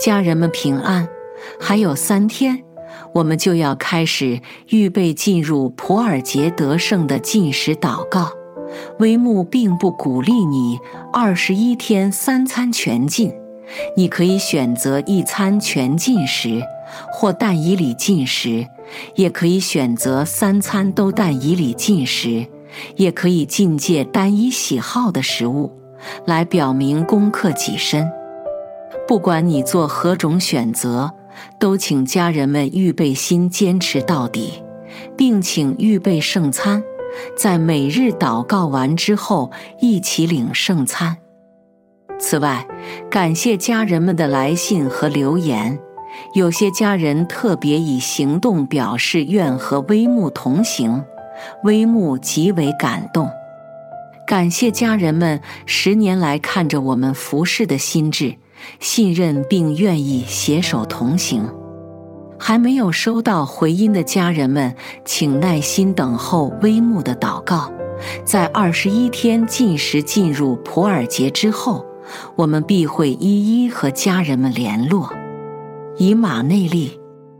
家人们平安，还有3天，我们就要开始预备进入普尔节得胜的禁食祷告。微牧并不鼓励你21天3餐全禁，你可以选择1餐全禁食，或但以理禁食，也可以选择3餐都但以理禁食，也可以禁戒单一喜好的食物，来表明攻克己身。不管你做何种选择，都请家人们预备心坚持到底，并请预备圣餐，在每日祷告完之后一起领圣餐。此外，感谢家人们的来信和留言，有些家人特别以行动表示愿和微牧同行，微牧极为感动。感谢家人们10年来看着我们服侍的心志，信任并愿意携手同行。还没有收到回音的家人们，请耐心等候微牧的祷告。在21天禁食进入普尔节之后，我们必会一一和家人们联络。以马内利。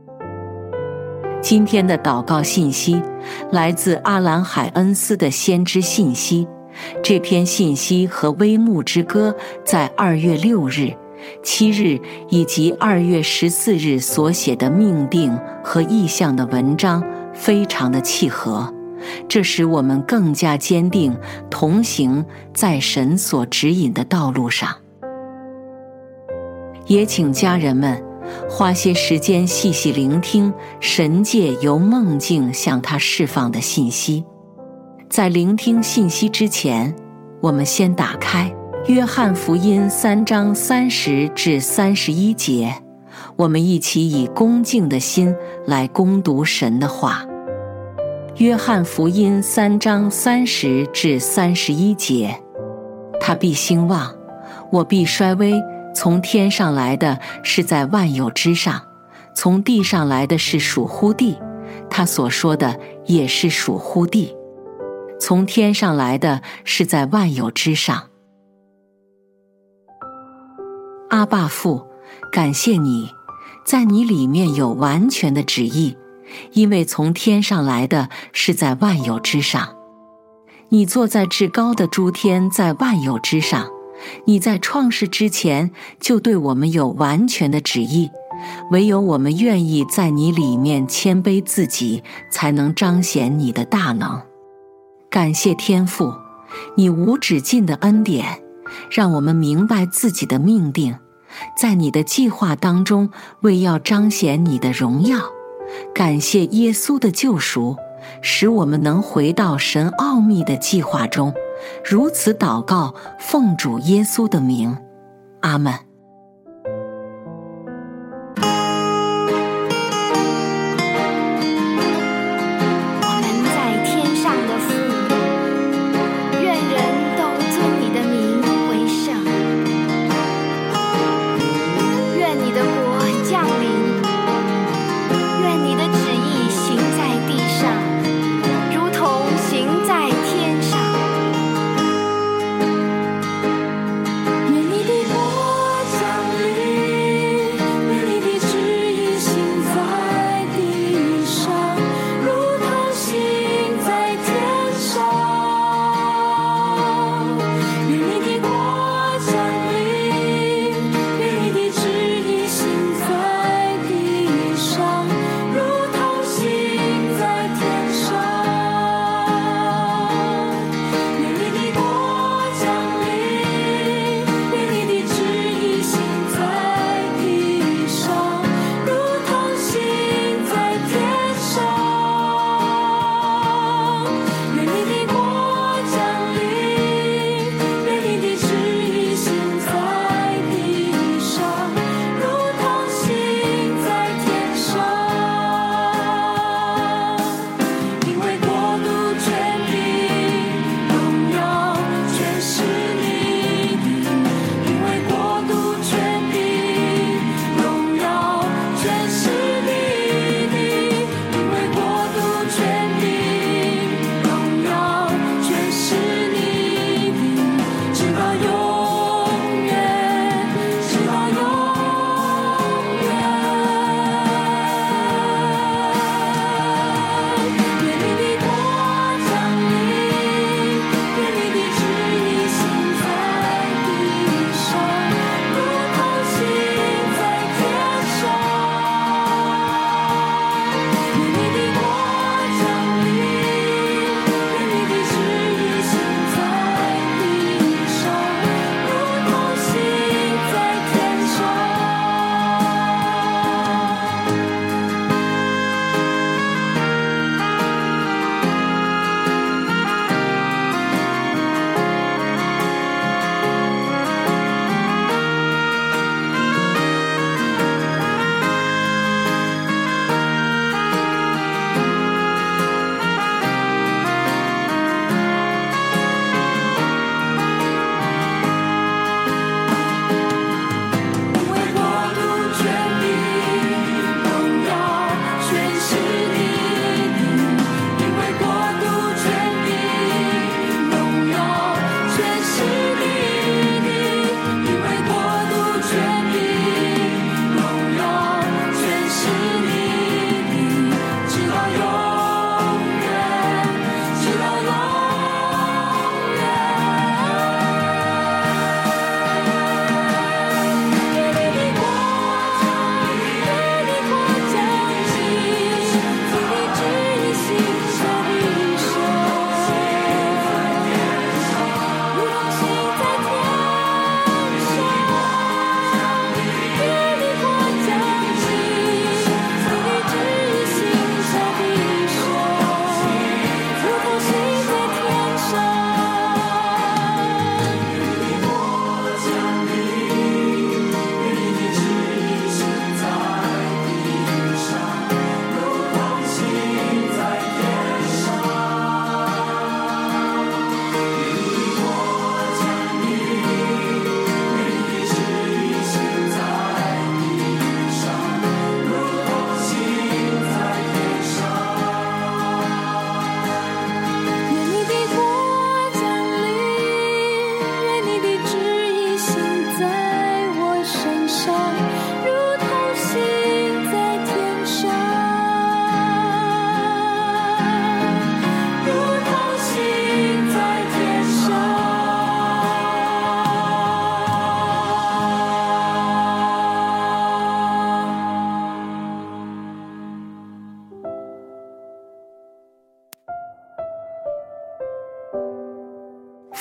今天的祷告信息来自阿兰海恩斯的先知信息，这篇信息和微牧之歌在2月6日、7日以及2月14日所写的命定和意象的文章非常的契合，这使我们更加坚定同行在神所指引的道路上。也请家人们花些时间细细聆听神藉由梦境向他释放的信息。在聆听信息之前，我们先打开约翰福音3章30至31节，我们一起以恭敬的心来攻读神的话。约翰福音3章30至31节，他必兴旺，我必衰微，从天上来的是在万有之上，从地上来的是属乎地，他所说的也是属乎地。从天上来的是在万有之上。阿爸父，感谢你，在你里面有完全的旨意，因为从天上来的是在万有之上。你坐在至高的诸天，在万有之上。你在创世之前就对我们有完全的旨意，唯有我们愿意在你里面谦卑自己，才能彰显你的大能。感谢天父，你无止境的恩典，让我们明白自己的命定，在你的计划当中，为要彰显你的荣耀。感谢耶稣的救赎，使我们能回到神奥秘的计划中。如此祷告，奉主耶稣的名，阿们。 愿你的国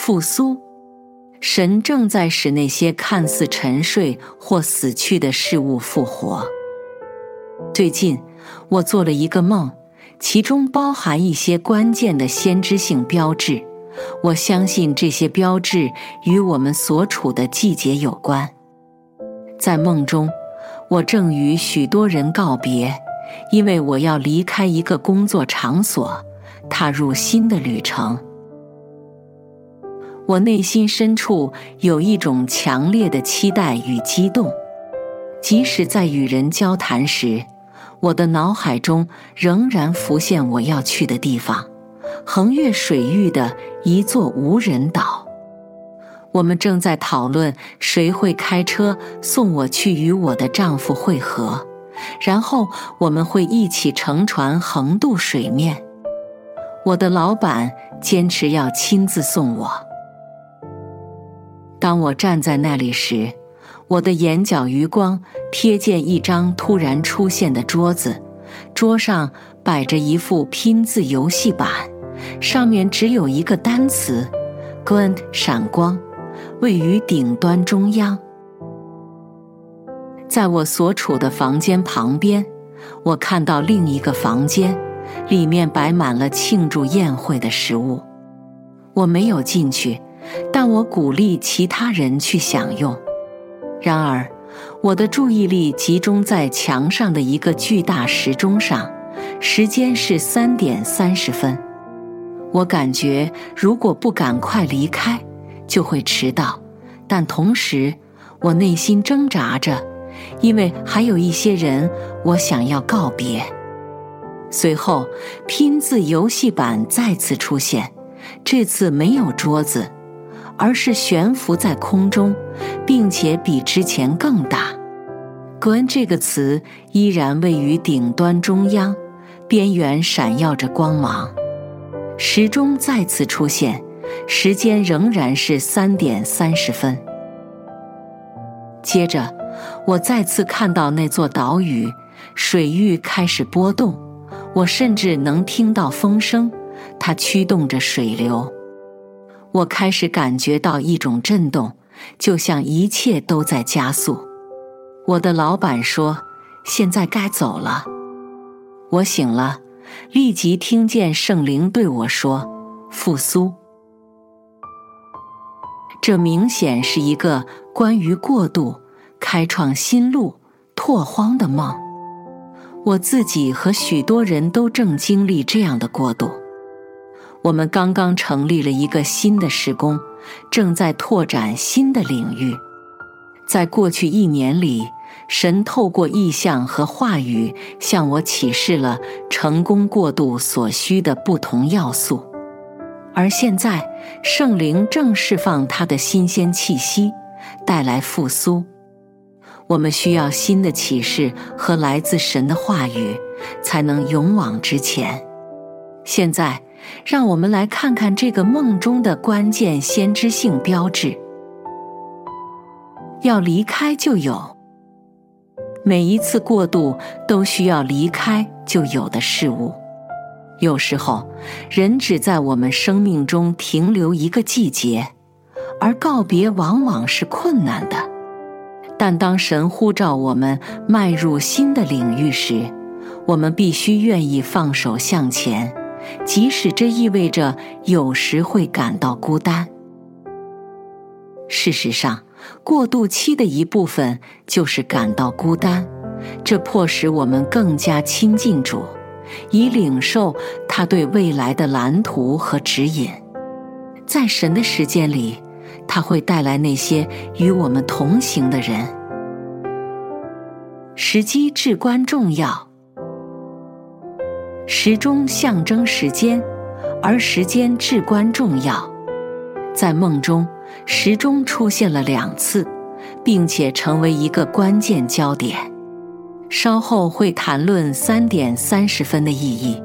复苏。神正在使那些看似沉睡或死去的事物复活。最近，我做了一个梦，其中包含一些关键的先知性标志。我相信这些标志与我们所处的季节有关。在梦中，我正与许多人告别，因为我要离开一个工作场所，踏入新的旅程。我内心深处有一种强烈的期待与激动，即使在与人交谈时，我的脑海中仍然浮现我要去的地方，横越水域的一座无人岛。我们正在讨论谁会开车送我去与我的丈夫会合，然后我们会一起乘船横渡水面。我的老板坚持要亲自送我。当我站在那里时，我的眼角余光瞥见一张突然出现的桌子，桌上摆着一副拼字游戏板，上面只有一个单词 Glint 闪光，位于顶端中央。在我所处的房间旁边，我看到另一个房间，里面摆满了庆祝宴会的食物。我没有进去，但我鼓励其他人去享用。然而，我的注意力集中在墙上的一个巨大时钟上，时间是3点30分。我感觉如果不赶快离开，就会迟到，但同时，我内心挣扎着，因为还有一些人我想要告别。随后，拼字游戏板再次出现，这次没有桌子，而是悬浮在空中，并且比之前更大。Glint 这个词依然位于顶端中央，边缘闪耀着光芒。时钟再次出现，时间仍然是3点30分。接着，我再次看到那座岛屿，水域开始波动，我甚至能听到风声，它驱动着水流。我开始感觉到一种震动，就像一切都在加速。我的老板说，现在该走了。我醒了，立即听见圣灵对我说，复苏。这明显是一个关于过渡、开创新路、拓荒的梦。我自己和许多人都正经历这样的过渡。我们刚刚成立了一个新的事工，正在拓展新的领域。在过去1年里，神透过异象和话语向我启示了成功过渡所需的不同要素。而现在，圣灵正释放他的新鲜气息，带来复苏。我们需要新的启示和来自神的话语，才能勇往直前。现在，让我们来看看这个梦中的关键先知性标志。要离开就有。每一次过渡都需要离开就有的事物。有时候，人只在我们生命中停留一个季节，而告别往往是困难的。但当神呼召我们迈入新的领域时，我们必须愿意放手向前，即使这意味着有时会感到孤单。事实上，过渡期的一部分就是感到孤单，这迫使我们更加亲近主，以领受他对未来的蓝图和指引。在神的时间里，他会带来那些与我们同行的人。时机至关重要。时钟象征时间，而时间至关重要。在梦中，时钟出现了2次，并且成为一个关键焦点。稍后会谈论3点30分的意义。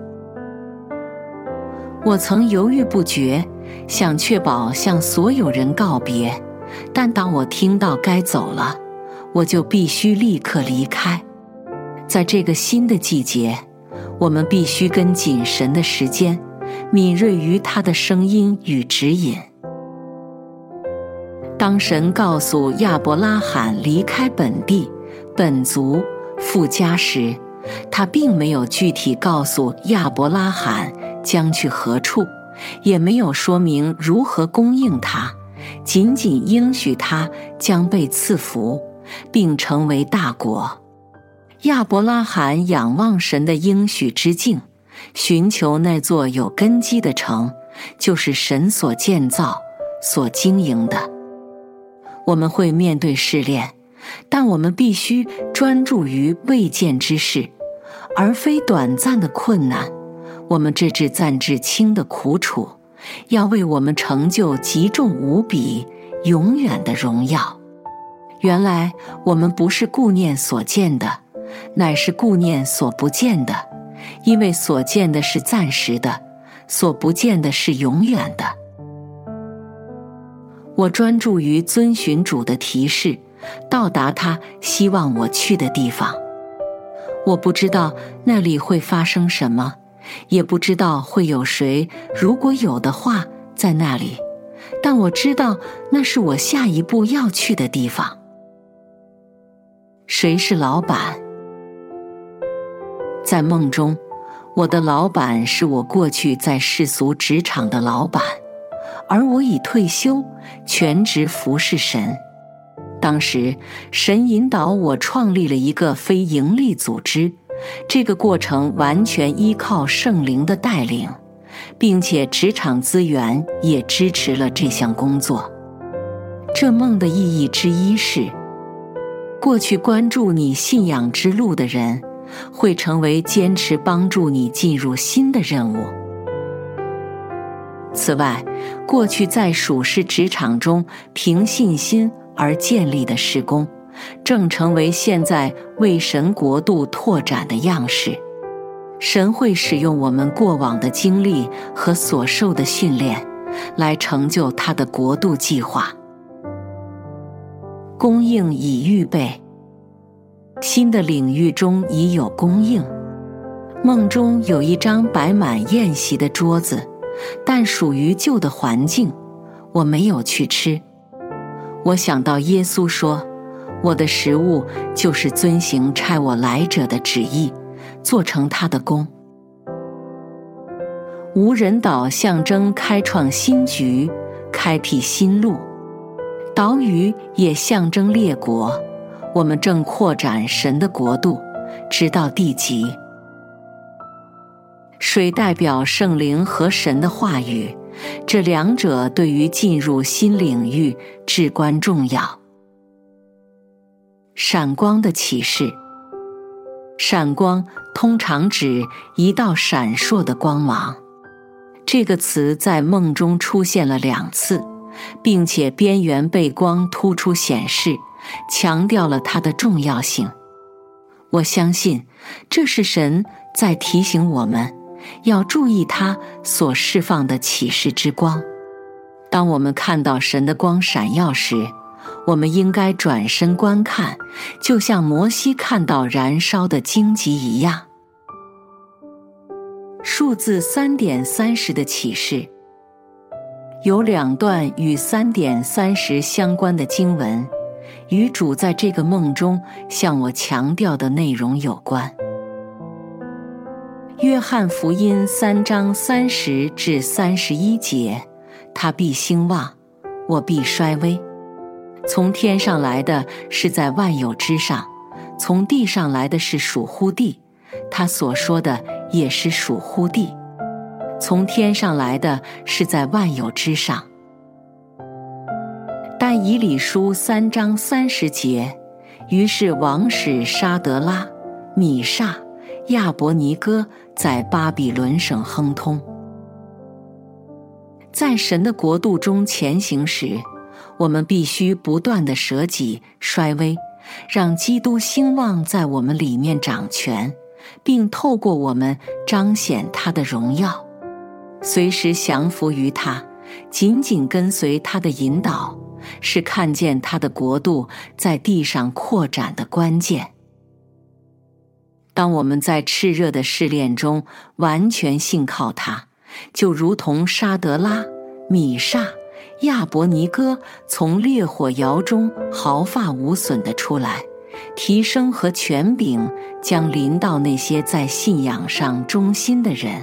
我曾犹豫不决，想确保向所有人告别，但当我听到该走了，我就必须立刻离开。在这个新的季节，我们必须跟紧神的时间，敏锐于他的声音与指引。 当神告诉亚伯拉罕离开本地、本族、父家时，他并没有具体告诉亚伯拉罕将去何处，也没有说明如何供应他，仅仅应许他将被赐福，并成为大国。亚伯拉罕仰望神的应许之境，寻求那座有根基的城，就是神所建造、所经营的。我们会面对试炼，但我们必须专注于未见之事，而非短暂的困难。我们这至暂至轻的苦楚，要为我们成就极重无比、永远的荣耀。原来我们不是顾念所见的，乃是顾念所不见的，因为所见的是暂时的，所不见的是永远的。我专注于遵循主的提示，到达他希望我去的地方。我不知道那里会发生什么，也不知道会有谁，如果有的话，在那里，但我知道那是我下一步要去的地方。谁是老板？在梦中，我的老板是我过去在世俗职场的老板，而我已退休，全职服侍神。当时，神引导我创立了一个非营利组织，这个过程完全依靠圣灵的带领，并且职场资源也支持了这项工作。这梦的意义之一是，过去关注你信仰之路的人，会成为坚持帮助你进入新的任务。此外，过去在属世职场中凭信心而建立的事工，正成为现在为神国度拓展的样式。神会使用我们过往的经历和所受的训练，来成就他的国度计划。供应已预备，新的领域中已有供应。梦中有一张摆满宴席的桌子，但属于旧的环境，我没有去吃。我想到耶稣说，我的食物就是遵行差我来者的旨意，做成他的工。无人岛象征开创新局，开辟新路。岛屿也象征列国，我们正扩展神的国度，直到地极。水代表圣灵和神的话语，这两者对于进入新领域至关重要。闪光的启示。闪光通常指一道闪烁的光芒。这个词在梦中出现了2次，并且边缘被光突出显示，强调了它的重要性。我相信这是神在提醒我们要注意他所释放的启示之光。当我们看到神的光闪耀时，我们应该转身观看，就像摩西看到燃烧的荆棘一样。数字 3.30 的启示。有2段与 3.30 相关的经文，与主在这个梦中向我强调的内容有关。约翰福音3章30至31节，他必兴旺，我必衰微。从天上来的是在万有之上，从地上来的是属乎地，他所说的也是属乎地。从天上来的是在万有之上。但以理书3章30节，于是王使沙得拉、米煞、亚伯尼哥在巴比伦省亨通。在神的国度中前行时，我们必须不断地舍己衰微，让基督兴旺在我们里面掌权，并透过我们彰显他的荣耀。随时降服于他，紧紧跟随他的引导，是看见他的国度在地上扩展的关键。当我们在炽热的试炼中完全信靠他，就如同沙得拉、米煞、 亚伯尼歌从烈火窑中毫发无损地出来，提升和权柄将临到那些在信仰上忠心的人。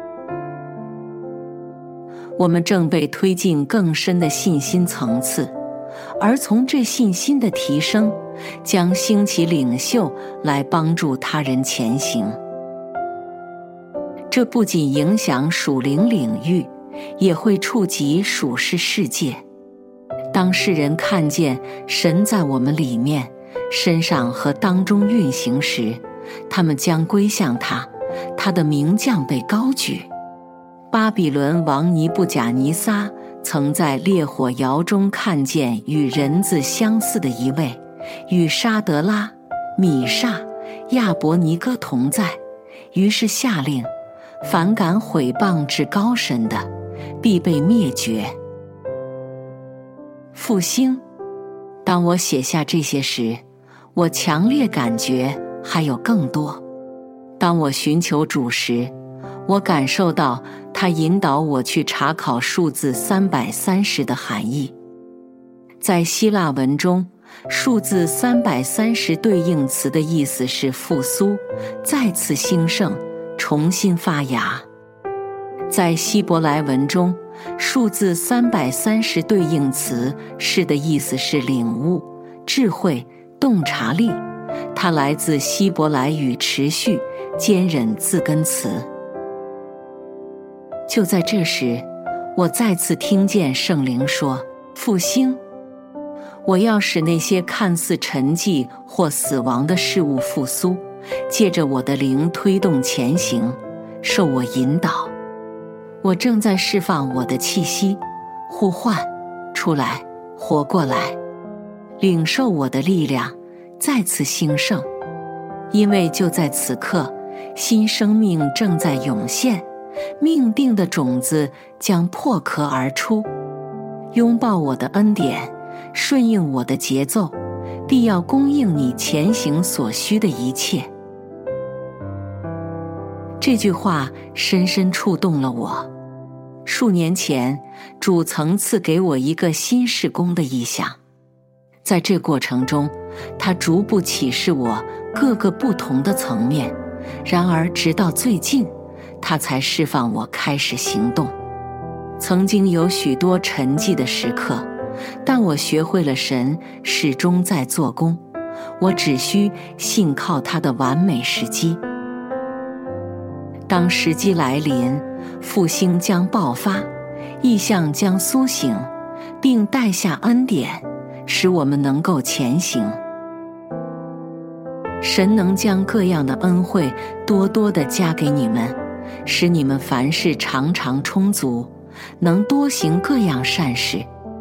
我们正被推进更深的信心层次，而从这信心的提升，将兴起领袖来帮助他人前行。这不仅影响属灵领域，也会触及属世世界。当世人看见神在我们里面、身上和当中运行时，他们将归向他，他的名将被高举。巴比伦王尼布甲尼撒曾在烈火窑中看见与人子相似的一位，与沙德拉、米煞、亚伯尼歌同在，于是下令，凡敢毁谤至高神的，必被灭绝。复兴。当我写下这些时，我强烈感觉还有更多。当我寻求主时，我感受到他引导我去查考数字330的含义。在希腊文中，数字330对应词的意思是复苏、再次兴盛、重新发芽。在希伯来文中，数字330对应词是的意思是领悟、智慧、洞察力，它来自希伯来语持续、坚忍字根词。就在这时，我再次听见圣灵说：复兴。我要使那些看似沉寂或死亡的事物复苏，借着我的灵推动前行，受我引导。我正在释放我的气息，呼唤出来，活过来，领受我的力量，再次兴盛。因为就在此刻，新生命正在涌现，命定的种子将破壳而出。拥抱我的恩典，顺应我的节奏，必要供应你前行所需的一切。这句话深深触动了我。数年前，主曾赐给我一个新事工的意向，在这过程中，他逐步启示我各个不同的层面，然而直到最近，他才释放我开始行动。曾经有许多沉寂的时刻，但我学会了神始终在做工，我只需信靠他的完美时机。当时机来临，复兴将爆发，异象将苏醒，并带下恩典，使我们能够前行。神能将各样的恩惠多多地加给你们，使你们凡事常常充足，能多行各样善事。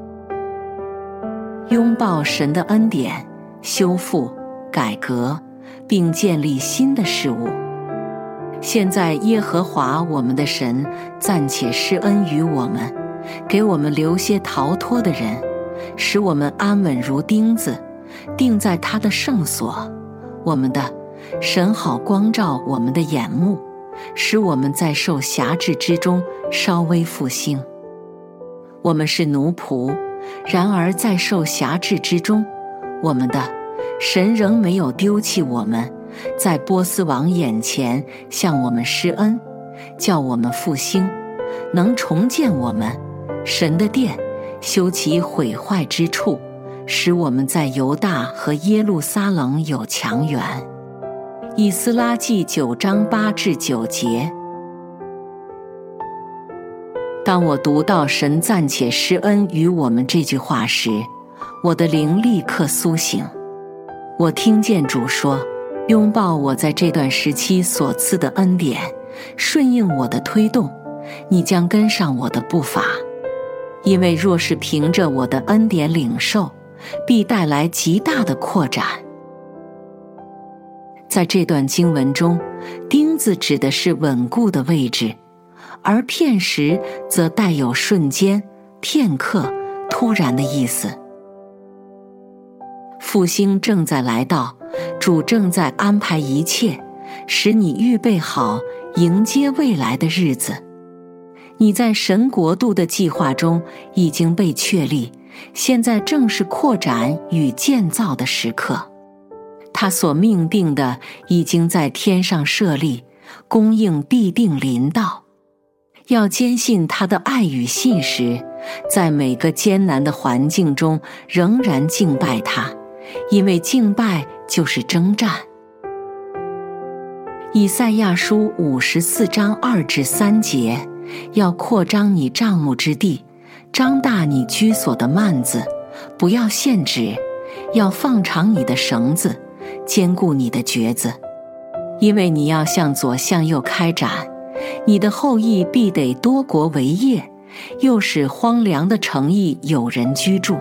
拥抱神的恩典，修复、改革，并建立新的事物。现在耶和华我们的神暂且施恩于我们，给我们留些逃脱的人，使我们安稳如钉子，钉在他的圣所。我们的神好光照我们的眼目，使我们在受辖制之中稍微复兴。我们是奴仆，然而在受辖制之中，我们的神仍没有丢弃我们，在波斯王眼前向我们施恩，叫我们复兴，能重建我们神的殿，修其毁坏之处，使我们在犹大和耶路撒冷有强援。以斯拉记9章8至9节。当我读到神暂且施恩于我们这句话时，我的灵立刻苏醒。我听见主说，拥抱我在这段时期所赐的恩典，顺应我的推动，你将跟上我的步伐。因为若是凭着我的恩典领受，必带来极大的扩展。在这段经文中，钉子指的是稳固的位置，而片时则带有瞬间、片刻、突然的意思。复兴正在来到，主正在安排一切，使你预备好迎接未来的日子。 你在神国度的计划中已经被确立，现在正是扩展与建造的时刻。他所命定的已经在天上设立，供应必定临到。要坚信他的爱与信实，在每个艰难的环境中仍然敬拜他，因为敬拜就是征战。以赛亚书54章2至3节，要扩张你帐幕之地，张大你居所的幔子，不要限制，要放长你的绳子，坚固你的橛子，因为你要向左向右开展，你的后裔必得多国为业，又使荒凉的城邑有人居住。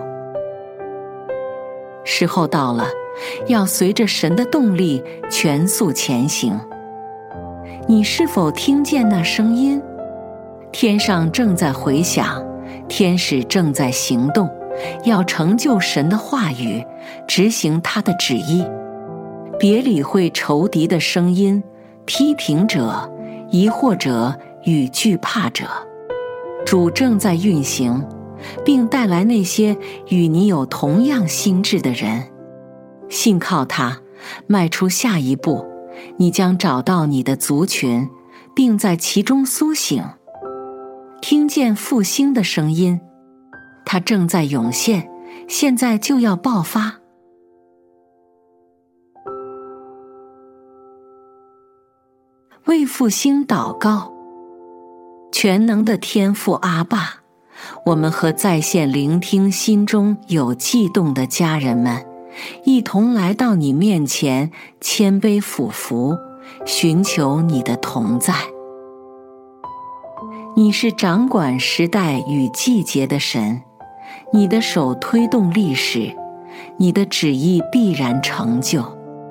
时候到了，要随着神的动力全速前行。你是否听见那声音？天上正在回响，天使正在行动，要成就神的话语，执行他的旨意。别理会仇敌的声音、批评者、疑惑者与惧怕者。主正在运行，并带来那些与你有同样心志的人。信靠他，迈出下一步，你将找到你的族群，并在其中苏醒。听见复兴的声音，它正在涌现，现在就要爆发。为复兴祷告。全能的天父阿爸，我们和在线聆听心中有悸动的家人们，一同来到你面前，谦卑俯伏，寻求你的同在。你是掌管时代与季节的神，你的手推动历史，你的旨意必然成就。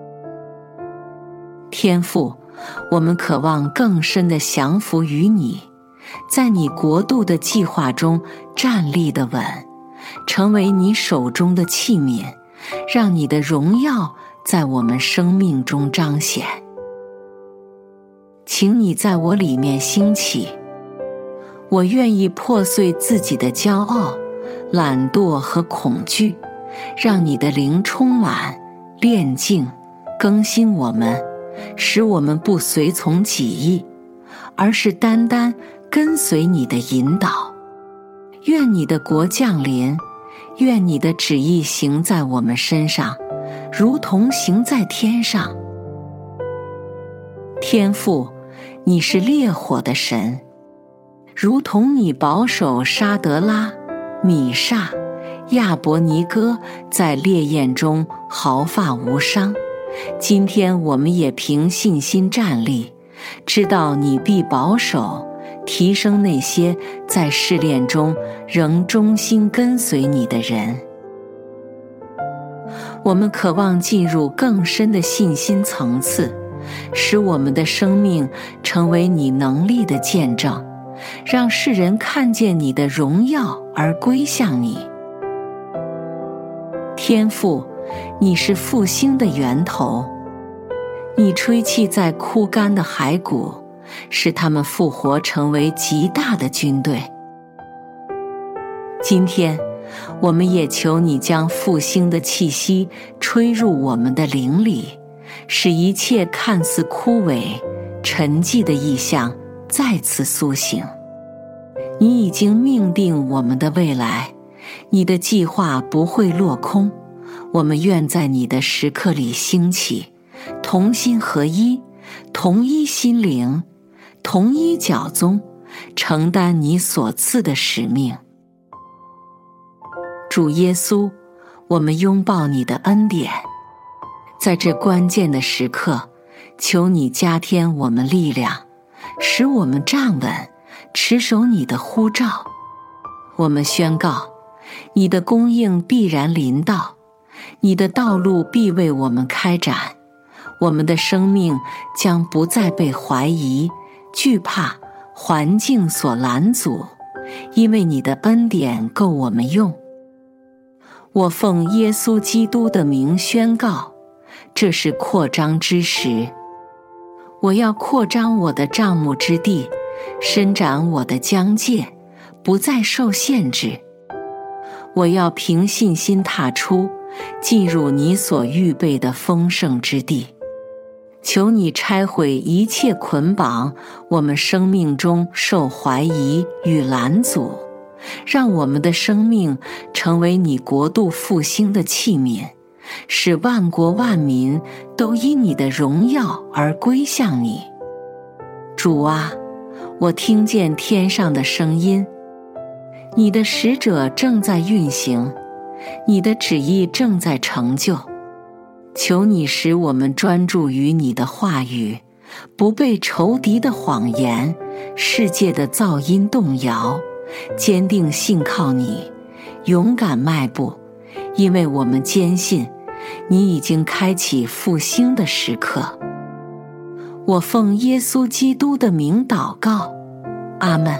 天父，我们渴望更深地降服于你，在你国度的计划中站立得稳，成为你手中的器皿，让你的荣耀在我们生命中彰显。请你在我里面兴起，我愿意破碎自己的骄傲、懒惰和恐惧，让你的灵充满、炼净、更新我们，使我们不随从己意，而是单单跟随你的引导。愿你的国降临，愿你的旨意行在我们身上，如同行在天上。天父，你是烈火的神，如同你保守沙德拉、米煞、亚伯尼哥在烈焰中毫发无伤。今天我们也凭信心站立，知道你必保守、提升那些在试炼中仍忠心跟随你的人。我们渴望进入更深的信心层次，使我们的生命成为你能力的见证，让世人看见你的荣耀而归向你。天父，你是复兴的源头，你吹气在枯干的骸骨，使他们复活成为极大的军队。今天我们也求你将复兴的气息吹入我们的灵里，使一切看似枯萎、沉寂的意象再次苏醒。你已经命定我们的未来，你的计划不会落空。我们愿在你的时刻里兴起，同心合一，同一心灵，同一脚踪，承担你所赐的使命。主耶稣，我们拥抱你的恩典，在这关键的时刻，求你加添我们力量，使我们站稳，持守你的呼召。我们宣告，你的供应必然临到，你的道路必为我们开展，我们的生命将不再被怀疑、惧怕、环境所拦阻，因为你的恩典够我们用。我奉耶稣基督的名宣告，这是扩张之时。我要扩张我的帐幕之地， 伸展我的疆界，不再受限制。我要凭信心踏出，进入你所预备的丰盛之地。求你拆毁一切捆绑我们生命中受怀疑与拦阻，让我们的生命成为你国度复兴的器皿，使万国万民都因你的荣耀而归向你。主啊，我听见天上的声音，你的使者正在运行，你的旨意正在成就。求你使我们专注于你的话语，不被仇敌的谎言、世界的噪音动摇，坚定信靠你，勇敢迈步，因为我们坚信你已经开启复兴的时刻。我奉耶稣基督的名祷告，阿们。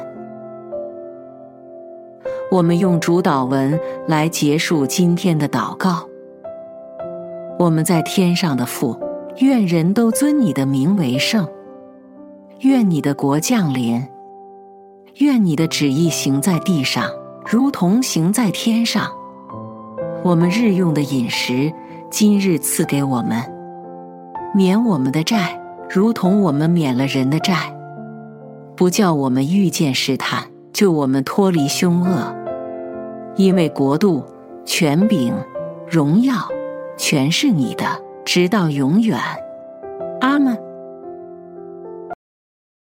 我们用主祷文来结束今天的祷告。我们在天上的父，愿人都尊你的名为圣。愿你的国降临。愿你的旨意行在地上，如同行在天上。我们日用的饮食，今日赐给我们。免我们的债，如同我们免了人的债。不叫我们遇见试探，救我们脱离凶恶。因为国度、权柄、荣耀，全是你的，直到永远。阿们。